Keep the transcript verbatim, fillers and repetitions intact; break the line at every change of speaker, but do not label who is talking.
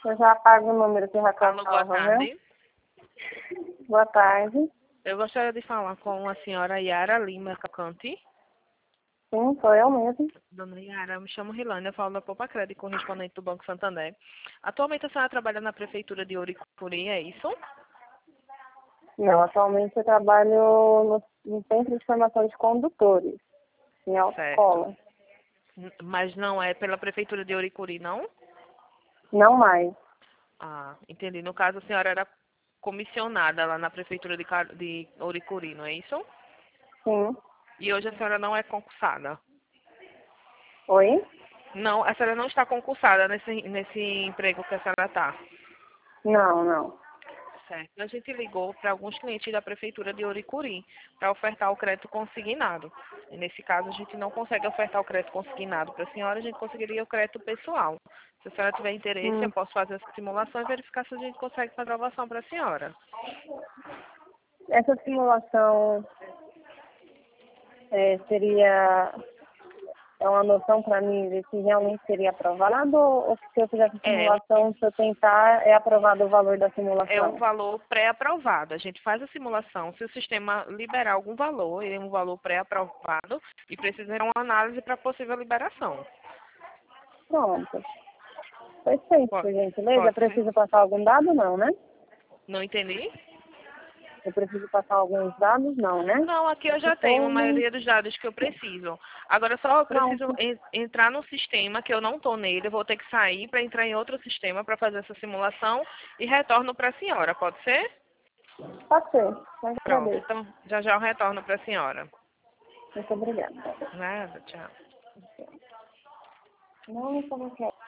Eu já apago o número que já
Alô, boa
salva, viu?
tarde.
Boa tarde.
Eu gostaria de falar com a senhora Yara Lima Cacanti.
Sim, sou eu mesmo.
Dona Yara, eu me chamo Rilane, eu falo da Poupa Crédito, correspondente do Banco Santander. Atualmente a senhora trabalha na Prefeitura de Ouricuri, é isso?
Não, atualmente eu trabalho no, no Centro de Formação de Condutores, em autoescola.
Certo. Mas não é pela Prefeitura de Ouricuri, não?
Não mais.
Ah, entendi. No caso, a senhora era comissionada lá na Prefeitura de, Car- de Ouricuri, não é isso?
Sim.
E hoje a senhora não é concursada?
Oi?
Não, a senhora não está concursada nesse, nesse emprego que a senhora está.
Não, não.
Certo. A gente ligou para alguns clientes da Prefeitura de Ouricuri para ofertar o crédito consignado. E nesse caso, a gente não consegue ofertar o crédito consignado para a senhora, a gente conseguiria o crédito pessoal. Se a senhora tiver interesse, eu
Hum.
posso fazer essa simulação e verificar se a gente consegue fazer a aprovação para a senhora.
Essa simulação é, seria é uma noção para mim de se realmente seria aprovado ou, ou se eu fizer essa
É,
simulação, se eu tentar, é aprovado o valor da
é um
simulação?
valor pré-aprovado. A gente faz a simulação. Se o sistema liberar algum valor, ele é um valor pré-aprovado e precisa de uma análise para possível liberação.
Pronto. Perfeito, por
Pode,
gentileza. Eu
pode ser?
preciso passar algum dado? Não, né?
Não entendi?
Eu preciso passar alguns dados? Não, né?
Não, aqui eu
É
já
se
tenho
for
a
um...
maioria dos dados que eu preciso. Agora só eu preciso
Pronto.
en- entrar no sistema, que eu não estou nele, eu vou ter que sair para entrar em outro sistema para fazer essa simulação e retorno para a senhora, pode ser?
Pode ser. Eu
Pronto,
agradeço.
então já já eu retorno para a senhora.
Muito obrigada.
Nada, tchau.
Não, não, não quero.